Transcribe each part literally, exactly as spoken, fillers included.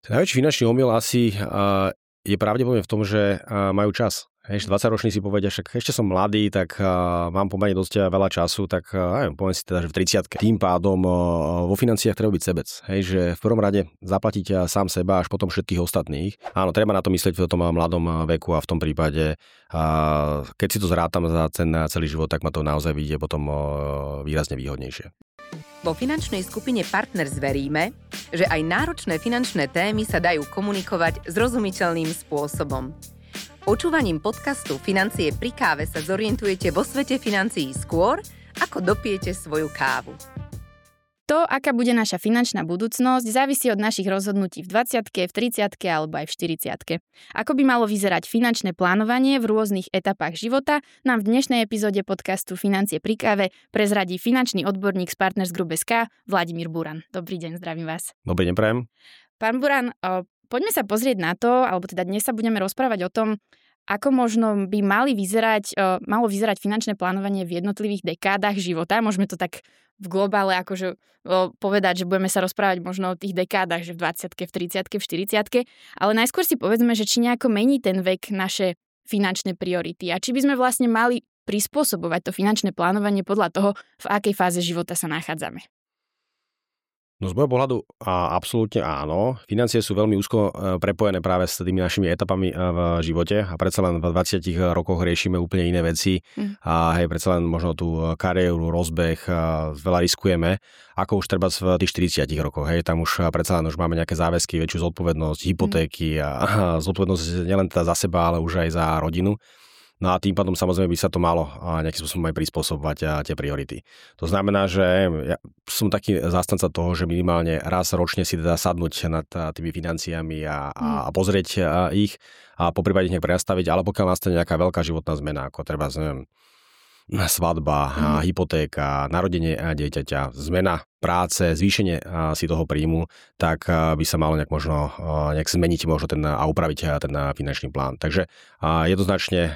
Najväčší finančný omyl asi uh, je pravdepodobne v tom, že uh, majú čas. Hej, dvadsaťroční si povedia, však ešte som mladý, tak uh, mám pomerne dosť veľa času, tak uh, neviem, poviem si teda, že v tridsiatke. Tým pádom uh, vo financiách treba byť sebec. Hej, že v prvom rade zaplatiť uh, sám seba, až potom všetkých ostatných. Áno, treba na to myslieť v tom mladom veku a v tom prípade, uh, keď si to zrátam za ten celý život, tak ma to naozaj vyjde potom uh, výrazne výhodnejšie. Vo finančnej skupine Partners veríme, že aj náročné finančné témy sa dajú komunikovať zrozumiteľným spôsobom. Počúvaním podcastu Financie pri káve sa zorientujete vo svete financií skôr, ako dopijete svoju kávu. To, aká bude naša finančná budúcnosť, závisí od našich rozhodnutí v dvadsiatke, v tridsiatke alebo aj v štyridsiatke. Ako by malo vyzerať finančné plánovanie v rôznych etapách života, nám v dnešnej epizóde podcastu Financie pri káve prezradí finančný odborník z Partners Group es ká Vladimír Buran. Dobrý deň, zdravím vás. Dobrý deň, prajem. Pán Buran, poďme sa pozrieť na to, alebo teda dnes sa budeme rozprávať o tom, ako možno by mali vyzerať, malo vyzerať finančné plánovanie v jednotlivých dekádach života. Môžeme to tak v globále akože povedať, že budeme sa rozprávať možno o tých dekádach, že v dvadsiatke, v tridsiatke, v štyridsiatke, ale najskôr si povedzme, že či nejako mení ten vek naše finančné priority a či by sme vlastne mali prispôsobovať to finančné plánovanie podľa toho, v akej fáze života sa nachádzame. No z môjho pohľadu a, absolútne áno. Financie sú veľmi úzko prepojené práve s tými našimi etapami v živote a predsa len v dvadsiatich rokoch riešime úplne iné veci mm. a hej, predsa len možno tú kariéru, rozbeh, veľa riskujeme, ako už treba v tých štyridsiatich rokoch. Hej, tam už predsa len už máme nejaké záväzky, väčšiu zodpovednosť, hypotéky a, a zodpovednosť nielen teda za seba, ale už aj za rodinu. No a tým pádom samozrejme by sa to malo nejakým spôsobom aj prispôsobovať a tie priority. To znamená, že ja som taký zástanca toho, že minimálne raz ročne si teda sadnúť nad tými financiami a, a pozrieť ich a poprípade ich nejak prenastaviť, ale pokiaľ nastane nejaká veľká životná zmena, ako treba, neviem, svadba, mm. hypotéka, narodenie dieťaťa, zmena práce, zvýšenie si toho príjmu, tak by sa malo nejak možno nejak zmeniť možno ten a upraviť ten finančný plán. Takže jednoznačne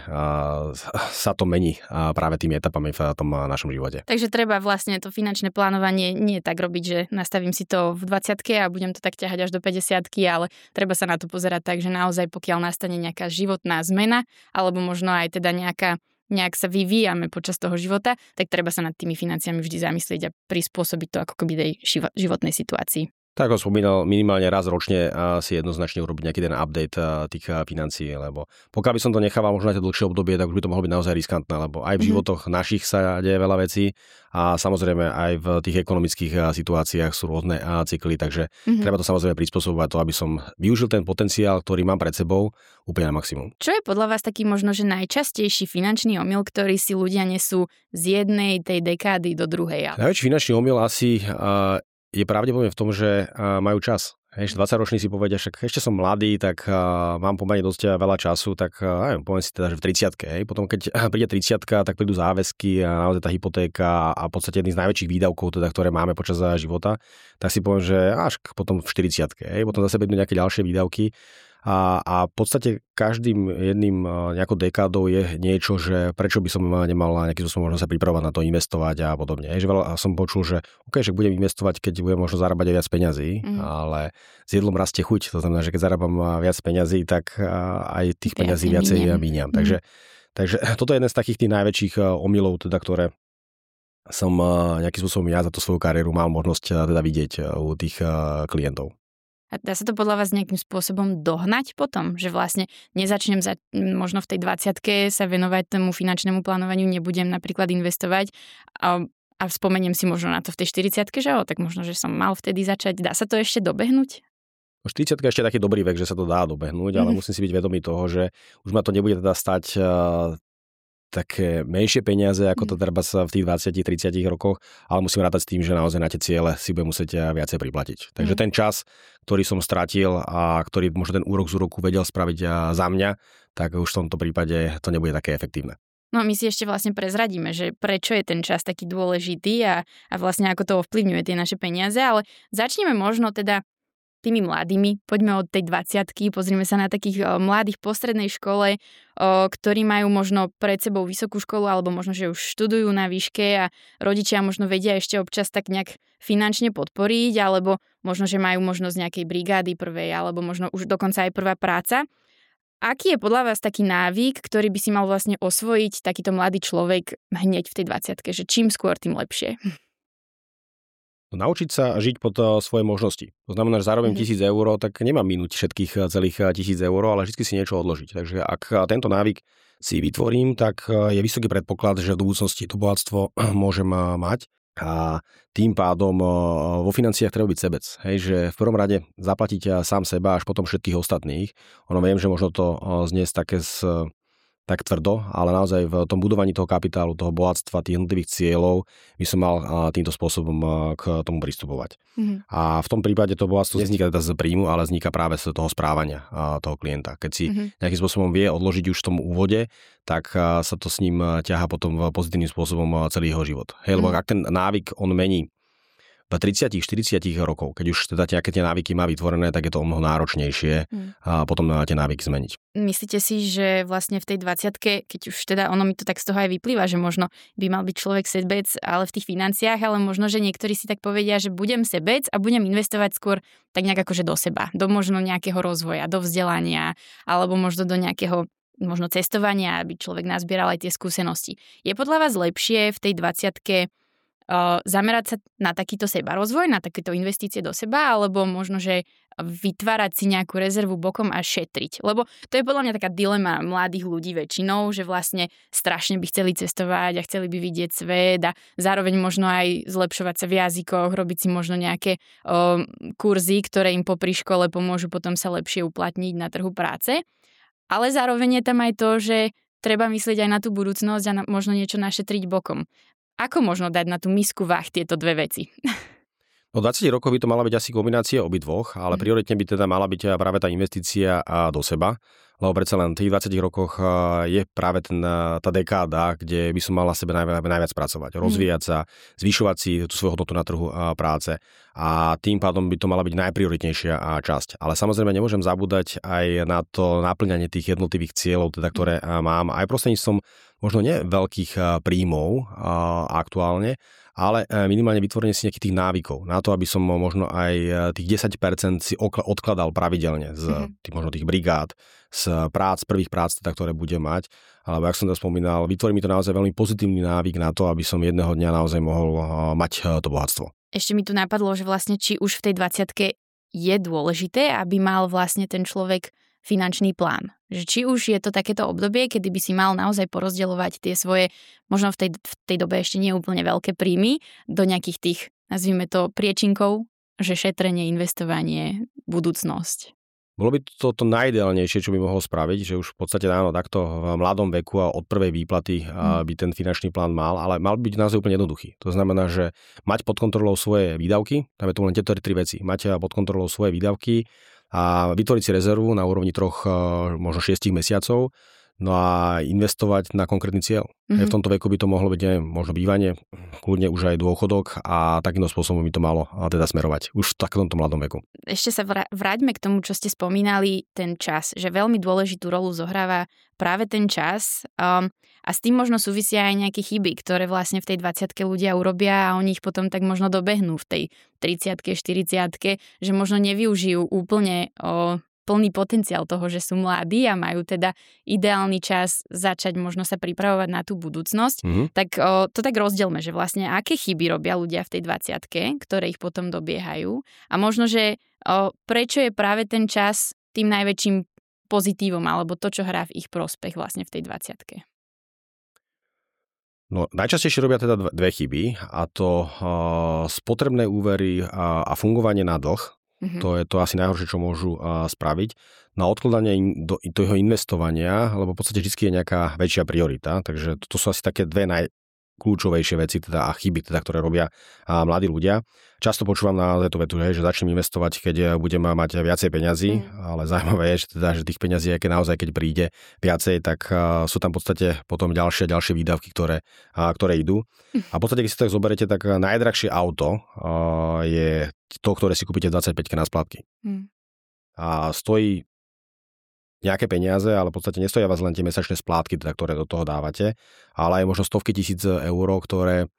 sa to mení práve tými etapami v tom našom živote. Takže treba vlastne to finančné plánovanie nie tak robiť, že nastavím si to v dvadsiatke a budem to tak ťahať až do päťdesiatky, ale treba sa na to pozerať tak, že naozaj pokiaľ nastane nejaká životná zmena, alebo možno aj teda nejaká nejak sa vyvíjame počas toho života, tak treba sa nad tými financiami vždy zamyslieť a prispôsobiť to ako keby tej životnej situácii. Tak ako spomínal, minimálne raz ročne si jednoznačne urobiť nejaký ten update tých financií, lebo pokiaľ by som to nechával možno aj to dlhšie obdobie, tak už by to mohlo byť naozaj riskantné, lebo aj v mm-hmm. životoch našich sa deje veľa vecí a samozrejme aj v tých ekonomických situáciách sú rôzne cykly, takže mm-hmm. treba to samozrejme prispôsobovať to, aby som využil ten potenciál, ktorý mám pred sebou úplne na maximum. Čo je podľa vás taký možno, že najčastejší finančný omyl, ktorý si ľudia nesú z jednej tej dekády do druhej? Najväčší finančný omyl asi uh, je pravdepodobne v tom, že uh, majú čas. Hej, dvadsaťroční si povedia, však ešte som mladý, tak uh, mám pomerne dosť veľa času, tak uh, neviem, poviem si teda, že v tridsiatke. Hej. Potom keď príde tridsiatka, tak prídu záväzky a naozaj tá hypotéka a v podstate jedný z najväčších výdavkov, teda, ktoré máme počas života, tak si poviem, že až potom v štyridsiatke. Hej. Potom zase prídu nejaké ďalšie výdavky. A, a v podstate každým jedným nejakou dekádou je niečo, že prečo by som nemal nejakým spôsobom možno sa pripravovať na to, investovať a podobne. Že veľa som počul, že OK, že budem investovať, keď budem možno zarábať aj viac peňazí, mm. ale s jedlom rastie chuť. To znamená, že keď zarábam viac peňazí, tak aj tých peňazí viacej míňam. Mm. Takže, takže toto je jeden z takých tých najväčších omylov, teda, ktoré som nejakým spôsobom ja za tú svoju kariéru mal možnosť teda vidieť u tých klientov. A dá sa to podľa vás nejakým spôsobom dohnať potom? Že vlastne nezačnem za, možno v tej dvadsiatke sa venovať tomu finančnému plánovaniu, nebudem napríklad investovať a, a spomeniem si možno na to v tej štyridsiatke, že o, tak možno, že som mal vtedy začať. Dá sa to ešte dobehnúť? štyridsiatka je ešte taký dobrý vek, že sa to dá dobehnúť, ale mm. musím si byť vedomý toho, že už ma to nebude teda stať uh, také menšie peniaze, ako to treba sa v tých dvadsiatich tridsiatich rokoch, ale musím rátať s tým, že naozaj na tie ciele si budem musieť viacej priplatiť. Takže mm. ten čas, ktorý som stratil a ktorý možno ten úrok z úroku vedel spraviť za mňa, tak už v tomto prípade to nebude také efektívne. No my si ešte vlastne prezradíme, že prečo je ten čas taký dôležitý a, a vlastne ako to ovplyvňuje tie naše peniaze, ale začneme možno teda tými mladými. Poďme od tej dvadsiatky, pozrime sa na takých o, mladých po strednej škole, o, ktorí majú možno pred sebou vysokú školu, alebo možno, že už študujú na výške a rodičia možno vedia ešte občas tak nejak finančne podporiť, alebo možno, že majú možnosť nejakej brigády prvej, alebo možno už dokonca aj prvá práca. Aký je podľa vás taký návyk, ktorý by si mal vlastne osvojiť takýto mladý človek hneď v tej dvadsiatke, že čím skôr, tým lepšie? Naučiť sa žiť pod svoje možnosti. To znamená, že zároveň tisíc eur, tak nemám minúť všetkých celých tisíc eur, ale vždy si niečo odložiť. Takže ak tento návyk si vytvorím, tak je vysoký predpoklad, že v budúcnosti to bohatstvo môžem mať. A tým pádom vo financiách treba byť sebec. Hej, že v prvom rade zaplatiť sám seba, až potom všetkých ostatných. Ono viem, že možno to zniesť také z tak tvrdo, ale naozaj v tom budovaní toho kapitálu, toho bohatstva, tých jednotlivých cieľov by som mal týmto spôsobom k tomu pristupovať. Mm-hmm. A v tom prípade to bohatstvo nevzniká teda z príjmu, ale vzniká práve z toho správania toho klienta. Keď si mm-hmm. nejakým spôsobom vie odložiť už v tom úvode, tak sa to s ním ťahá potom pozitívnym spôsobom celý jeho život. Hej, lebo mm-hmm. ak ten návyk on mení v tridsať štyridsať rokov, keď už teda nejaké tie návyky má vytvorené, tak je to o mnoho náročnejšie mm. a potom tie návyky zmeniť. Myslíte si, že vlastne v tej dvadsiatke, keď už teda ono mi to tak z toho aj vyplýva, že možno by mal byť človek sebec, ale v tých financiách, ale možno, že niektorí si tak povedia, že budem sebec a budem investovať skôr tak nejak akože do seba, do možno nejakého rozvoja, do vzdelania, alebo možno do nejakého možno cestovania, aby človek nazbieral aj tie skúsenosti. Je podľa vás lepšie v tej dvadsiatke zamerať sa na takýto sebarozvoj, na takéto investície do seba, alebo možno, že vytvárať si nejakú rezervu bokom a šetriť. Lebo to je podľa mňa taká dilema mladých ľudí väčšinou, že vlastne strašne by chceli cestovať a chceli by vidieť svet a zároveň možno aj zlepšovať sa v jazykoch, robiť si možno nejaké o, kurzy, ktoré im popri škole pomôžu potom sa lepšie uplatniť na trhu práce. Ale zároveň je tam aj to, že treba myslieť aj na tú budúcnosť a na, možno niečo našetriť bokom. Ako možno dať na tú misku váh tieto dve veci? No dvadsať rokov by to mala byť asi kombinácia obidvoch, ale mm. prioritne by teda mala byť práve tá investícia do seba, lebo predsa len v tých dvadsiatich rokoch je práve ten, tá dekáda, kde by som mal na sebe najviac, najviac pracovať, mm. rozvíjať sa, zvyšovať si tú svoju hodnotu na trhu práce a tým pádom by to mala byť najprioritnejšia časť. Ale samozrejme nemôžem zabúdať aj na to naplňanie tých jednotlivých cieľov, teda, ktoré mám aj prostredníctvom možno nie veľkých príjmov aktuálne, ale minimálne vytvorenie si nejakých tých návykov na to, aby som možno aj tých desať percent si odkladal pravidelne z mm-hmm. tých, možno tých brigád, z prác, prvých prác, teda, ktoré budem mať. Alebo, jak som to spomínal, vytvorí mi to naozaj veľmi pozitívny návyk na to, aby som jedného dňa naozaj mohol mať to bohatstvo. Ešte mi tu napadlo, že vlastne či už v tej dvadsiatke je dôležité, aby mal vlastne ten človek finančný plán. Že či už je to takéto obdobie, kedy by si mal naozaj porozdeľovať tie svoje, možno v tej, v tej dobe ešte nie úplne veľké príjmy, do nejakých tých, nazvime to, priečinkov, že šetrenie, investovanie, budúcnosť. Bolo by to to najideálnejšie, čo by mohol spraviť, že už v podstate áno, takto v mladom veku a od prvej výplaty hmm. by ten finančný plán mal, ale mal byť naozaj úplne jednoduchý. To znamená, že mať pod kontrolou svoje výdavky, tam je to len tieto tri veci, mať pod kontrolou svoje výdavky, a vytvoriť si rezervu na úrovni troch, možno šiestich mesiacov, no a investovať na konkrétny cieľ. Mm-hmm. V tomto veku by to mohlo byť, neviem, možno bývanie, kľudne už aj dôchodok a takýmto spôsobom by to malo teda smerovať už v takomto mladom veku. Ešte sa vráťme k tomu, čo ste spomínali, ten čas, že veľmi dôležitú rolu zohráva práve ten čas um, a s tým možno súvisia aj nejaké chyby, ktoré vlastne v tej dvadsiatke ľudia urobia a oni ich potom tak možno dobehnú v tej tridsiatke, štyridsiatke, že možno nevyužijú úplne o, plný potenciál toho, že sú mladí a majú teda ideálny čas začať možno sa pripravovať na tú budúcnosť, mm-hmm. tak o, to tak rozdielme, že vlastne aké chyby robia ľudia v tej dvadsiatke, ktoré ich potom dobiehajú a možno, že o, prečo je práve ten čas tým najväčším pozitívom alebo to, čo hrá v ich prospech vlastne v tej dvadsiatke. No, najčastejšie robia teda dve chyby a to uh, spotrebné úvery a, a fungovanie na dlh. Mm-hmm. To je to asi najhoršie, čo môžu uh, spraviť. Na odkladanie in, do, do jeho investovania, lebo v podstate vždy je nejaká väčšia priorita, takže to sú asi také dve naj, najkľúčovejšie veci teda a chyby, teda, ktoré robia a mladí ľudia. Často počúvam na tú vetu, hej, že začnem investovať, keď budem mať viacej peňazí, mm. ale zaujímavé je, že, teda, že tých peňazí, keď naozaj keď príde viacej, tak uh, sú tam v podstate potom ďalšie ďalšie výdavky, ktoré, uh, ktoré idú. Mm. A v podstate, keď si tak zoberete, tak najdrahšie auto uh, je to, ktoré si kúpite dvadsaťpäťke na splátky. Mm. A stojí nejaké peniaze, ale v podstate nestoja vás len tie mesačné splátky, teda, ktoré do toho dávate, ale aj možno stovky tisíc eur, ktoré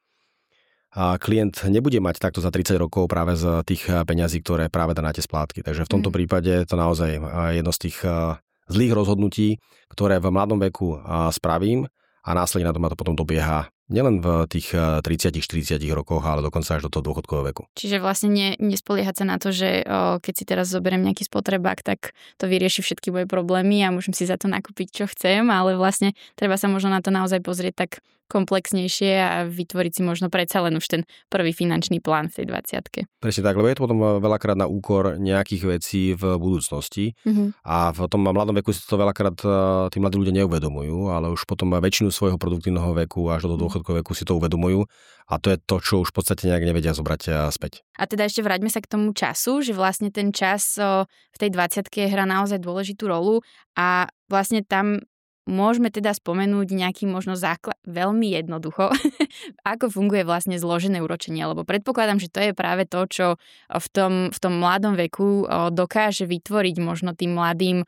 klient nebude mať takto za tridsať rokov práve z tých peňazí, ktoré práve dá na tie splátky. Takže v tomto mm. prípade je to naozaj jedno z tých zlých rozhodnutí, ktoré v mladom veku spravím a následne na to ma to potom dobieha nielen v tých tridsať štyridsať rokoch, ale dokonca až do toho dôchodkového veku. Čiže vlastne ne, nespoliehať sa na to, že o, keď si teraz zoberiem nejaký spotrebák, tak to vyrieši všetky moje problémy a môžem si za to nakúpiť, čo chcem, ale vlastne treba sa možno na to naozaj pozrieť tak komplexnejšie a vytvoriť si možno predsa len už ten prvý finančný plán v tej dvadsiatke. Presne tak, lebo je to potom veľakrát na úkor nejakých vecí v budúcnosti mm-hmm. a v tom mladom veku si to veľakrát tí mladí ľudia neuvedomujú, ale už potom väčšinu svojho produktívneho veku až do dôchodkového veku si to uvedomujú a to je to, čo už v podstate nejak nevedia zobrať späť. A teda ešte vráťme sa k tomu času, že vlastne ten čas v tej dvadsiatke hrá naozaj dôležitú rolu a vlastne tam môžeme teda spomenúť nejaký možno základ, veľmi jednoducho, ako funguje vlastne zložené úročenie, lebo predpokladám, že to je práve to, čo v tom, v tom mladom veku dokáže vytvoriť možno tým mladým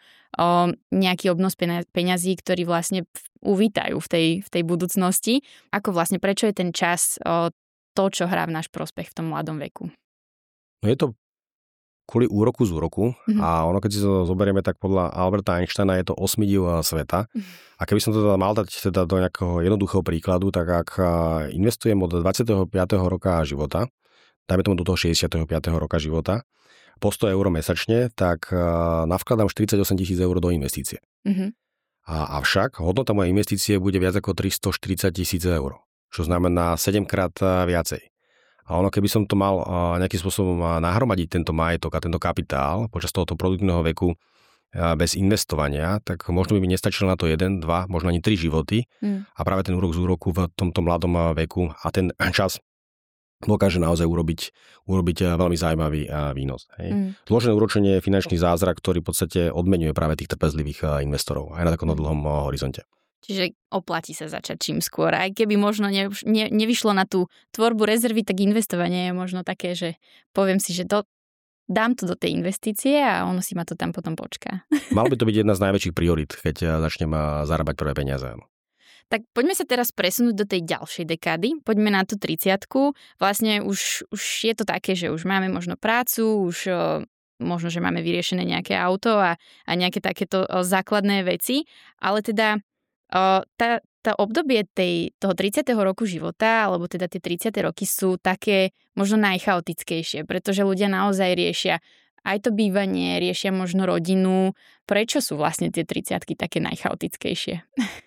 nejaký obnos peňazí, ktorý vlastne uvítajú v tej, v tej budúcnosti. Ako vlastne, prečo je ten čas to, čo hrá v náš prospech v tom mladom veku? No je to kvôli úroku z úroku mm-hmm. a ono, keď si to zoberieme, tak podľa Alberta Einsteina je to osmidiv sveta. Mm-hmm. A keby som to teda mal dať teda do nejakého jednoduchého príkladu, tak ak investujem od dvadsiateho piateho roka života, dajme tomu do toho šesťdesiateho piateho roka života, po sto eur mesačne, tak navkladám štyridsaťosem tisíc eur do investície. Mm-hmm. A, avšak hodnota mojej investície bude viac ako tristoštyridsať tisíc eur, čo znamená sedemkrát viacej. A ono, keby som to mal nejakým spôsobom nahromadiť tento majetok a tento kapitál počas tohoto produktívneho veku bez investovania, tak možno by mi nestačilo na to jeden, dva, možno ani tri životy. Mm. A práve ten úrok z úroku v tomto mladom veku a ten čas dokáže naozaj urobiť, urobiť veľmi zaujímavý výnos. Hej. Mm. Zložené úročenie je finančný zázrak, ktorý v podstate odmenuje práve tých trpezlivých investorov aj na takom dlhom horizonte. Čiže oplatí sa začať čím skôr. Aj keby možno ne, ne, nevyšlo na tú tvorbu rezervy, tak investovanie je možno také, že poviem si, že to, dám to do tej investície a ono si ma to tam potom počká. Malo by to byť jedna z najväčších priorit, keď začnem zarábať prvé peniaze. Tak poďme sa teraz presunúť do tej ďalšej dekády. Poďme na tú tridsiatku. Vlastne už, už je to také, že už máme možno prácu, už možno, že máme vyriešené nejaké auto a, a nejaké takéto základné veci, ale teda O, tá, tá obdobie tej, toho tridsiateho roku života, alebo teda tie tridsiate roky sú také možno najchaotickejšie, pretože ľudia naozaj riešia aj to bývanie, riešia možno rodinu. Prečo sú vlastne tie tridsiatky také najchaotickejšie?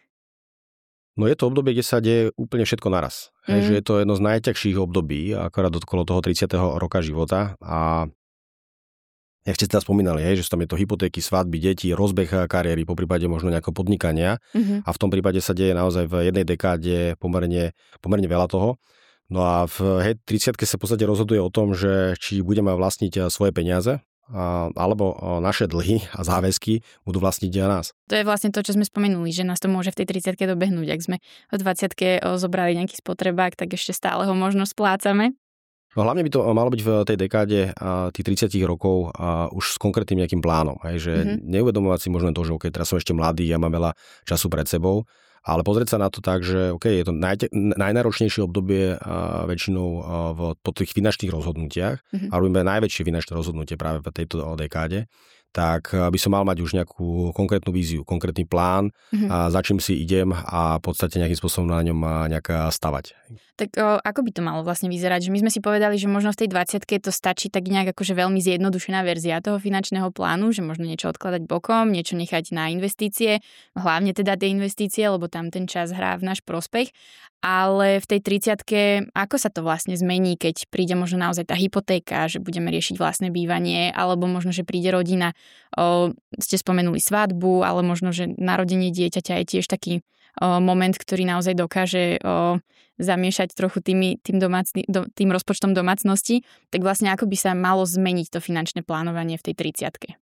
No je to obdobie, kde sa deje úplne všetko naraz. Mm. Hej, že je to jedno z najťažších období, akorát okolo toho tridsiateho roka života a jak ste teda spomínali, hej, že sú tam je to hypotéky, svadby, deti, rozbeh kariéry, poprípade možno nejakého podnikania mm-hmm. a v tom prípade sa deje naozaj v jednej dekáde pomerne, pomerne veľa toho. No a v hej, tridsiatke sa v podstate rozhoduje o tom, že či budeme vlastniť svoje peniaze a, alebo naše dlhy a záväzky budú vlastniť nás. To je vlastne to, čo sme spomenuli, že nás to môže v tej tridsiatke dobehnúť. Ak sme v dvadsiatke zobrali nejaký spotrebák, tak ešte stále ho možno splácame. No hlavne by to malo byť v tej dekáde a, tých tridsať rokov a už s konkrétnym nejakým plánom. Hej, že mm-hmm. neuvedomovať si možno to, že okay, teraz som ešte mladý, ja mám veľa času pred sebou, ale pozrieť sa na to tak, že okay, je to naj, najnáročnejšie obdobie a, väčšinou a, v, po tých finančných rozhodnutiach mm-hmm. a robíme najväčšie finančné rozhodnutie práve v tejto dekáde, tak by som mal mať už nejakú konkrétnu víziu, konkrétny plán, mm-hmm. a za čím si idem a v podstate nejakým spôsobom na ňom nejak stavať. Tak o, ako by to malo vlastne vyzerať? Že my sme si povedali, že možno v tej dvadsiatke to stačí tak nejak akože veľmi zjednodušená verzia toho finančného plánu, že možno niečo odkladať bokom, niečo nechať na investície, hlavne teda tie investície, lebo tam ten čas hrá v náš prospech. Ale v tej tridsiatke, ako sa to vlastne zmení, keď príde možno naozaj tá hypotéka, že budeme riešiť vlastné bývanie, alebo možno, že príde rodina, o, ste spomenuli svadbu, ale možno, že narodenie dieťaťa je tiež taký moment, ktorý naozaj dokáže o, zamiešať trochu tými, tým, domácny, do, tým rozpočtom domácnosti, tak vlastne ako by sa malo zmeniť to finančné plánovanie v tej tridsiatke?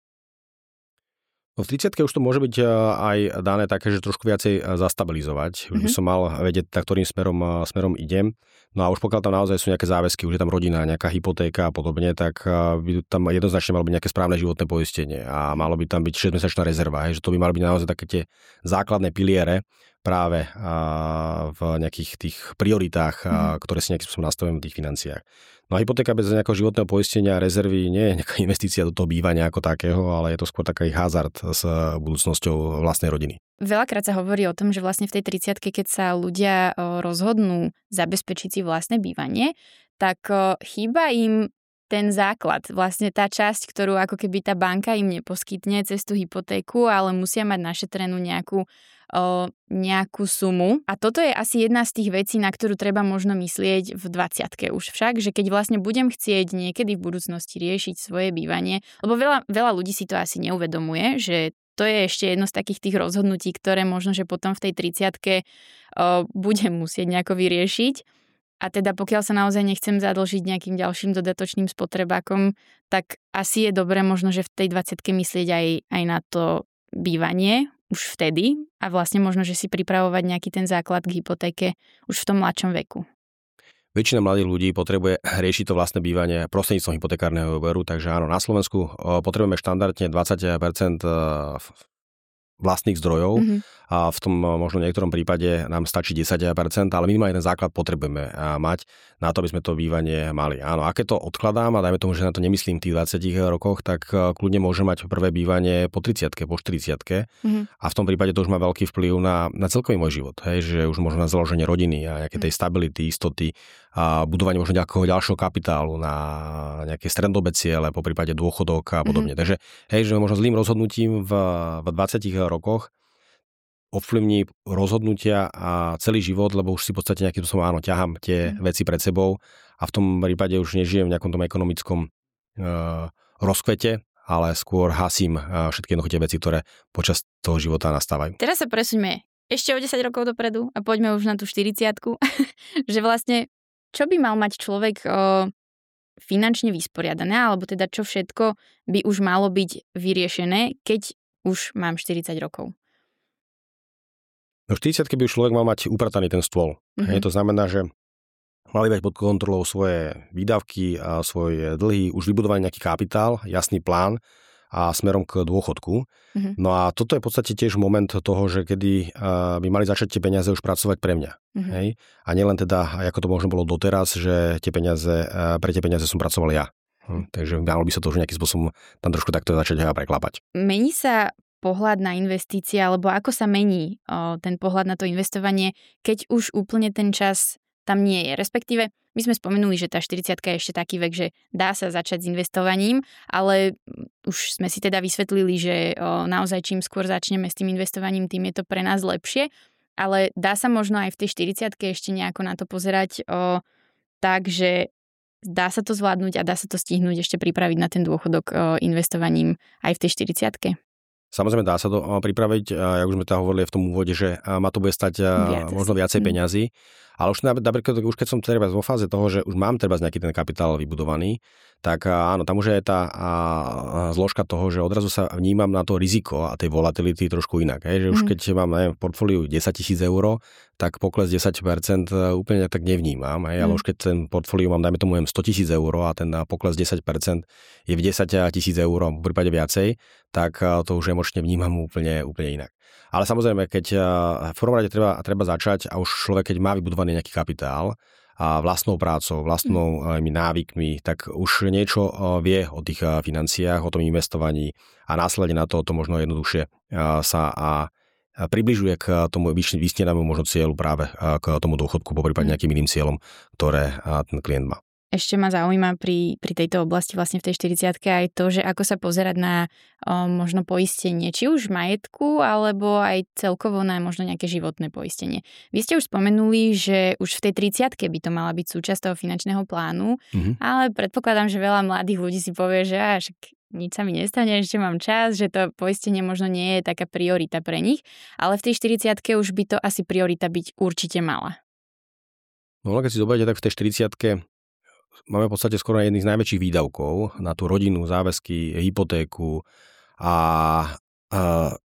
No v tridsiatke už to môže byť aj dané také, že trošku viacej zastabilizovať. Už by som mal vedieť, tak, ktorým smerom, smerom idem. No a už pokiaľ tam naozaj sú nejaké záväzky, už je tam rodina, nejaká hypotéka a podobne, tak by tam jednoznačne malo byť nejaké správne životné poistenie a malo by tam byť šesťmesačná rezerva. Hej, že to by mali byť naozaj také tie základné piliere práve v nejakých tých prioritách, mm. ktoré si nejakým spôsobom nastavujeme v tých financiách. No a hypotéka bez nejakého životného poistenia a rezervy nie je nejaká investícia do toho bývania ako takého, ale je to skôr taký hazard s budúcnosťou vlastnej rodiny. Veľakrát sa hovorí o tom, že vlastne v tej tridsiatke, keď sa ľudia rozhodnú zabezpečiť si vlastné bývanie, tak chýba im ten základ, vlastne tá časť, ktorú ako keby tá banka im neposkytne cez tú hypotéku, ale musia mať našetrenú nejakú O, nejakú sumu. A toto je asi jedna z tých vecí, na ktorú treba možno myslieť v dvadsiatke už však, že keď vlastne budem chcieť niekedy v budúcnosti riešiť svoje bývanie, lebo veľa, veľa ľudí si to asi neuvedomuje, že to je ešte jedno z takých tých rozhodnutí, ktoré možno, že potom v tej tridsiatke o, budem musieť nejako vyriešiť. A teda pokiaľ sa naozaj nechcem zadlžiť nejakým ďalším dodatočným spotrebákom, tak asi je dobré možno, že v tej dvadsiatke myslieť aj, aj na to bývanie už vtedy a vlastne možno, že si pripravovať nejaký ten základ k hypotéke už v tom mladšom veku. Väčšina mladých ľudí potrebuje riešiť to vlastné bývanie prostredníctvom hypotekárneho úveru, takže áno, na Slovensku potrebujeme štandardne dvadsať percent vlastných zdrojov mm-hmm. a v tom možno niektorom prípade nám stačí desať percent, ale minimálne ten základ potrebujeme mať na to, aby sme to bývanie mali. Áno, a keď to odkladám a dajme tomu, že na to nemyslím v tých dvadsiatich rokoch, tak kľudne môžem mať prvé bývanie po tridsiatke, po štyridsiatke mm-hmm. a v tom prípade to už má veľký vplyv na, na celkový môj život, hej, že už možno na založenie rodiny a nejaké tej stability, istoty a budovanie možno nejakého ďalšieho kapitálu na nejaké strednodobé ciele, po prípade dôchodok a podobne. Mm-hmm. Takže hej, že možno zlým rozhodnutím v, v dvadsiatich rokoch ovplyvní rozhodnutia a celý život, lebo už si v podstate nejakým spôsobom áno, ťahám tie mm. veci pred sebou a v tom prípade už nežijem v nejakom tom ekonomickom uh, rozkvete, ale skôr hasím uh, všetky jednoduché tie veci, ktoré počas toho života nastávajú. Teraz sa presuňme ešte o desať rokov dopredu a poďme už na tú štyridsiatku, že vlastne čo by mal mať človek uh, finančne vysporiadané, alebo teda čo všetko by už malo byť vyriešené, keď už mám štyridsať rokov. No v štyridsiatke by už človek mal mať uprataný ten stôl. Mm-hmm. Hej, to znamená, že mali mať pod kontrolou svoje výdavky a svoje dlhy, už vybudovaný nejaký kapitál, jasný plán a smerom k dôchodku. Mm-hmm. No a toto je v podstate tiež moment toho, že kedy uh, by mali začať tie peniaze už pracovať pre mňa. Mm-hmm. Hej? A nielen teda, ako to možno bolo doteraz, že tie peniaze, uh, pre tie peniaze som pracoval ja. Hm, takže malo by sa to už nejakým spôsobom tam trošku takto začať preklapať. Mení sa pohľad na investície, alebo ako sa mení o, ten pohľad na to investovanie, keď už úplne ten čas tam nie je. Respektíve, my sme spomenuli, že tá štyridsiatka je ešte taký vek, že dá sa začať s investovaním, ale už sme si teda vysvetlili, že o, naozaj čím skôr začneme s tým investovaním, tým je to pre nás lepšie. Ale dá sa možno aj v tej štyridsiatke ešte nejako na to pozerať o, tak, že dá sa to zvládnuť a dá sa to stihnúť ešte pripraviť na ten dôchodok o, investovaním aj v tej štyridsiatke? Samozrejme dá sa to pripraviť, jak už sme teda hovorili v tom úvode, že ma to bude stať Viac možno viacej peňazí, ale už, napríklad, už keď som treba vo fáze toho, že už mám treba nejaký ten kapitál vybudovaný, tak áno, tam už je tá zložka toho, že odrazu sa vnímam na to riziko a tej volatility trošku inak. Hej? Že už keď mám neviem, v portfóliu desaťtisíc eur, tak pokles desať percent úplne tak nevnímam. Hej? Ale mm. už keď ten portfóliu mám, dajme tomu stotisíc eur a ten pokles desať percent je v desaťtisíc eur, v prípade viacej, tak to už emočne vnímam úplne, úplne inak. Ale samozrejme, keď v prvom rade treba, treba začať a už človek, keď má vybudovaný nejaký kapitál a vlastnou prácou, vlastnou mm. návykmi, tak už niečo vie o tých financiách, o tom investovaní a následne na to, to možno jednoduchšie sa a približuje k tomu vysnívanému možno cieľu práve k tomu dôchodku, poprípade nejakým iným cieľom, ktoré ten klient má. Ešte ma zaujíma pri, pri tejto oblasti vlastne v tej štyridsiatke aj to, že ako sa pozerať na o, možno poistenie, či už majetku, alebo aj celkovo na možno nejaké životné poistenie. Vy ste už spomenuli, že už v tej tridsiatke by to mala byť súčasť toho finančného plánu, mm-hmm. ale predpokladám, že veľa mladých ľudí si povie, že až nič sa mi nestane, ešte mám čas, že to poistenie možno nie je taká priorita pre nich, ale v tej štyridsiatke už by to asi priorita byť určite mala. No, keď si zoberiete, tak v tej štyridsiatke máme v podstate skoro jedných z najväčších výdavkov na tú rodinu, záväzky, hypotéku a, a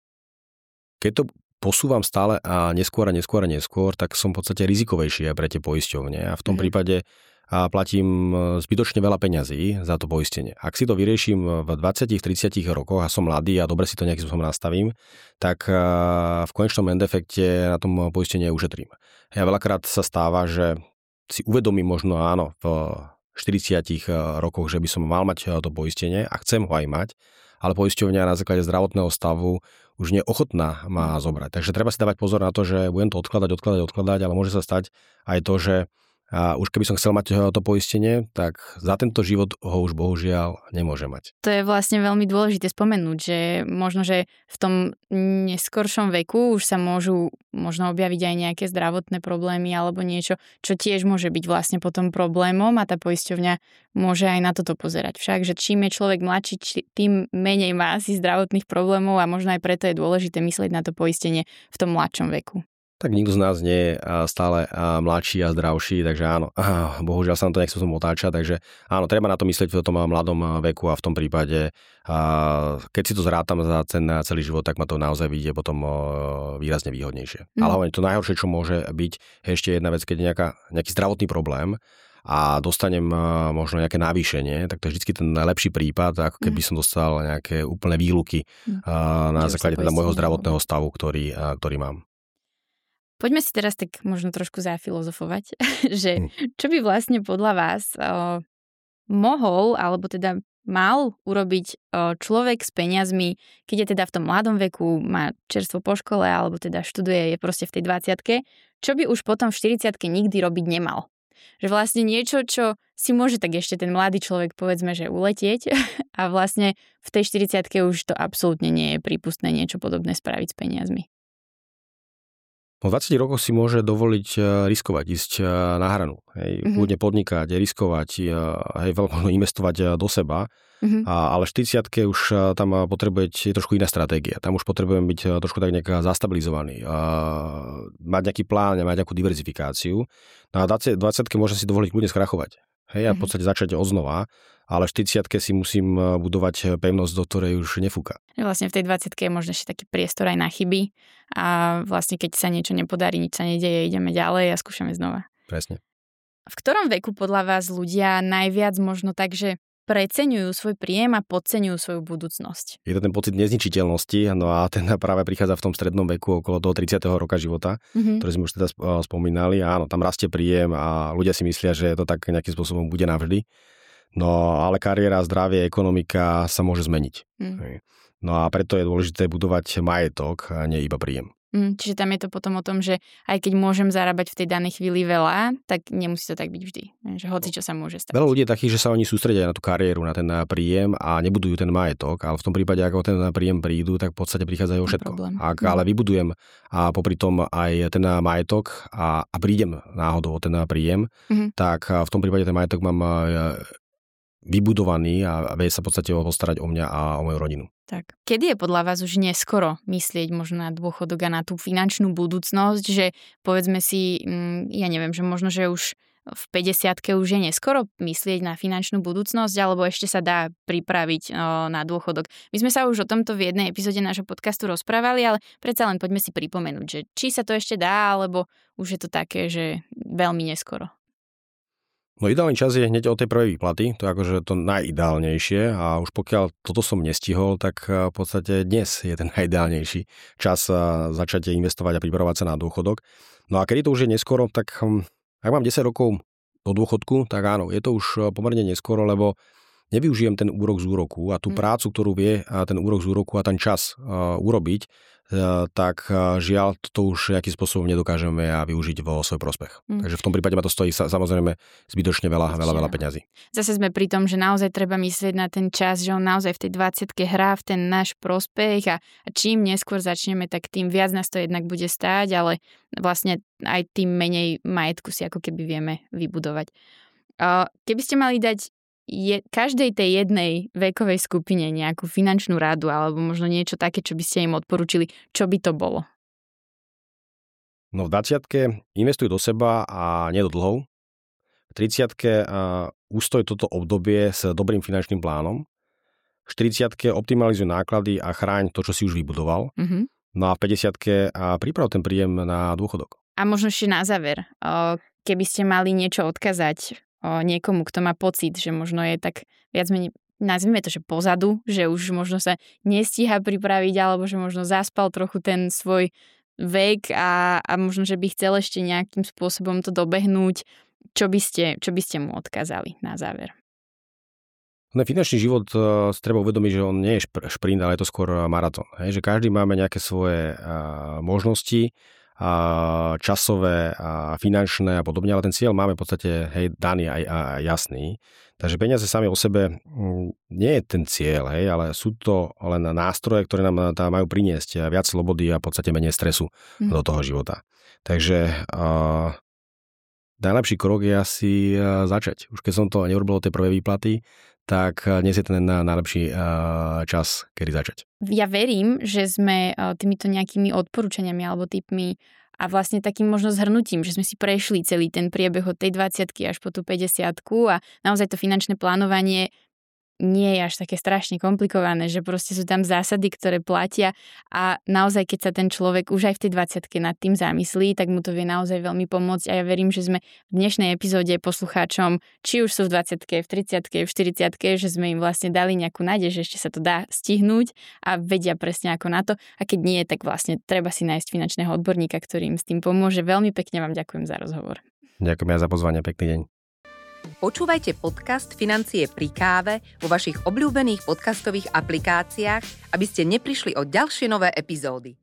keď to posúvam stále a neskôr a neskôr a neskôr, tak som v podstate rizikovejší aj pre tie poisťovne a v tom mm-hmm. prípade a platím zbytočne veľa peňazí za to poistenie. Ak si to vyrieším v dvadsiatich tridsiatich rokoch a som mladý a dobre si to nejakým spôsobom nastavím, tak v konečnom endefekte na tom poistenie ušetrím. Ja veľakrát sa stáva, že si uvedomím možno áno v štyridsiatich rokoch, že by som mal mať to poistenie a chcem ho aj mať, ale poisťovňa na základe zdravotného stavu už nie je ochotná ma zobrať. Takže treba si dávať pozor na to, že budem to odkladať, odkladať, odkladať, ale môže sa stať aj to, že a už keby som chcel mať to poistenie, tak za tento život ho už bohužiaľ nemôže mať. To je vlastne veľmi dôležité spomenúť, že možno, že v tom neskoršom veku už sa môžu možno objaviť aj nejaké zdravotné problémy alebo niečo, čo tiež môže byť vlastne potom problémom a tá poisťovňa môže aj na toto pozerať. Však, že čím je človek mladší, tým menej má asi zdravotných problémov a možno aj preto je dôležité myslieť na to poistenie v tom mladšom veku. Tak nikto z nás nie je stále mladší a zdravší, takže áno, bohužiaľ sa nám to nechce som otáčať, takže áno, treba na to myslieť v tom mladom veku a v tom prípade, keď si to zrátam za ten celý život, tak ma to naozaj vyjde potom výrazne výhodnejšie. Mm. Ale hlavne to najhoršie, čo môže byť, je ešte jedna vec, keď je nejaká, nejaký zdravotný problém a dostanem možno nejaké navýšenie, tak to je vždycky ten lepší prípad, ako keby som dostal nejaké úplné výluky mm. na základe teda môjho zdravotného stavu, ktorý, ktorý mám. Poďme si teraz tak možno trošku zafilozofovať, že čo by vlastne podľa vás o, mohol, alebo teda mal urobiť o, človek s peniazmi, keď je teda v tom mladom veku, má čerstvo po škole, alebo teda študuje, je proste v tej dvadsiatke, čo by už potom v štyridsiatke nikdy robiť nemal. Že vlastne niečo, čo si môže tak ešte ten mladý človek povedzme, že uletieť a vlastne v tej štyridsiatke už to absolútne nie je prípustné niečo podobné spraviť s peniazmi. Po dvadsiatich rokoch si môže dovoliť riskovať, ísť na hranu. Hej, mm-hmm. Budne podnikať, riskovať, hej, veľmi investovať do seba, mm-hmm. a, ale v štyridsiatke už tam potrebuje trošku iná stratégia. Tam už potrebujem byť trošku tak nejak zastabilizovaný. A mať nejaký plán, mať nejakú diverzifikáciu. Na dvadsiatke môžem si dovoliť kľudne skrachovať. Hej, a v podstate začať odznova, ale v štyridsiatke si musím budovať pevnosť, do ktorej už nefúka. Vlastne v tej dvadsiatke je možno ešte taký priestor aj na chyby a vlastne keď sa niečo nepodarí, nič sa nedeje, ideme ďalej a skúšame znova. Presne. V ktorom veku podľa vás ľudia najviac možno tak, že preceňujú svoj príjem a podceňujú svoju budúcnosť? Je to ten pocit nezničiteľnosti, no a ten práve prichádza v tom strednom veku okolo toho tridsiateho roka života, mm-hmm. ktorý sme už teda spomínali. Áno, tam rastie príjem a ľudia si myslia, že to tak nejakým spôsobom bude navždy. No ale kariéra, zdravie, ekonomika sa môže zmeniť. Mm. No a preto je dôležité budovať majetok a nie iba príjem. Mm, čiže tam je to potom o tom, že aj keď môžem zarábať v tej danej chvíli veľa, tak nemusí to tak byť vždy. Že hoci čo sa môže stať. Veľa ľudí je takých, že sa oni sústredia na tú kariéru, na ten príjem a nebudujú ten majetok, ale v tom prípade, ako ten príjem prídu, tak v podstate prichádzajú o všetko. Ak mm. ale vybudujem a popri tom aj ten majetok a, a prídem náhodou o ten príjem, mm. tak v tom prípade ten majetok mám vybudovaný a vie sa v podstate postarať o mňa a o moju rodinu. Tak. Kedy je podľa vás už neskoro myslieť možno na dôchodok a na tú finančnú budúcnosť, že povedzme si, ja neviem, že možno, že už v päťdesiatke už je neskoro myslieť na finančnú budúcnosť, alebo ešte sa dá pripraviť o, na dôchodok. My sme sa už o tomto v jednej epizóde nášho podcastu rozprávali, ale predsa len poďme si pripomenúť, že či sa to ešte dá, alebo už je to také, že veľmi neskoro. No ideálny čas je hneď od tej prvej výplaty, to je akože to najideálnejšie a už pokiaľ toto som nestihol, tak v podstate dnes je ten najideálnejší čas začať investovať a pripravovať sa na dôchodok. No a keď to už je neskoro, tak ak mám desať rokov do dôchodku, tak áno, je to už pomerne neskoro, lebo nevyužijem ten úrok z úroku a tú prácu, ktorú vie ten úrok z úroku a ten čas urobiť, tak žiaľ, to už nejakým spôsobom nedokážeme a využiť vo svoj prospech. Mm. Takže v tom prípade ma to stojí samozrejme zbytočne veľa, veľa, veľa peňazí. Zase sme pri tom, že naozaj treba myslieť na ten čas, že on naozaj v tej dvadsiatke hrá v ten náš prospech a, a čím neskôr začneme, tak tým viac nás to jednak bude stáť, ale vlastne aj tým menej majetku si ako keby vieme vybudovať. Keby ste mali dať je, každej tej jednej vekovej skupine nejakú finančnú radu alebo možno niečo také, čo by ste im odporúčili, čo by to bolo? No v dvadsiatke investuj do seba a nie do dlhov. V tridsiatke ustoj toto obdobie s dobrým finančným plánom. V štyridsiatke optimalizuj náklady a chráň to, čo si už vybudoval. Mm-hmm. No a v päťdesiatke priprav ten príjem na dôchodok. A možno ešte na záver, keby ste mali niečo odkazať niekomu, kto má pocit, že možno je tak viac menej, nazvime to, že pozadu, že už možno sa nestíha pripraviť, alebo že možno zaspal trochu ten svoj vek a, a možno, že by chcel ešte nejakým spôsobom to dobehnúť, čo by ste, čo by ste mu odkázali na záver? No, finančný život uh, treba uvedomiť, že on nie je šprint, ale je to skôr maratón. Hej? Že každý máme nejaké svoje uh, možnosti, uh, časové, uh, finančné a podobne, ale ten cieľ máme v podstate hej, daný a, a jasný. Takže peniaze sami o sebe um, nie je ten cieľ, hej, ale sú to len nástroje, ktoré nám tam majú priniesť viac slobody a v podstate menej stresu mm. do toho života. Takže uh, najlepší krok je asi uh, začať. Už keď som to neurobil od tej prvej výplaty, tak dnes je ten najlepší čas, kedy začať. Ja verím, že sme týmito nejakými odporúčaniami alebo tipmi a vlastne takým možno zhrnutím, že sme si prešli celý ten priebeh od tej dvadsiatky až po tú päťdesiatku a naozaj to finančné plánovanie nie je až také strašne komplikované, že proste sú tam zásady, ktoré platia a naozaj, keď sa ten človek už aj v tej dvadsiatke nad tým zamyslí, tak mu to vie naozaj veľmi pomôcť a ja verím, že sme v dnešnej epizóde poslucháčom, či už sú v dvadsiatke, v tridsiatke, v štyridsiatke, že sme im vlastne dali nejakú nádej, že ešte sa to dá stihnúť a vedia presne ako na to a keď nie, tak vlastne treba si nájsť finančného odborníka, ktorý im s tým pomôže. Veľmi pekne vám ďakujem za rozhovor. Ďakujem ja za pozvanie, pekný deň. Počúvajte podcast Financie pri káve vo vašich obľúbených podcastových aplikáciách, aby ste neprišli o ďalšie nové epizódy.